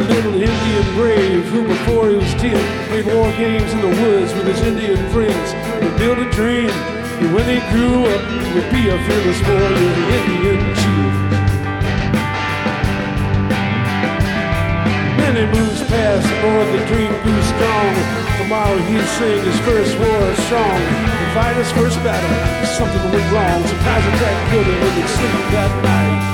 little Indian brave who before he was 10 played war games in the woods with his Indian friends. He built a dream that when he grew up he would be a fearless warrior, the Indian chief. Many moves passed, the more the dream grew strong. Tomorrow he'd sing his first war song and fight his first battle. Something went wrong, surprise attack killed him in his sleep that night.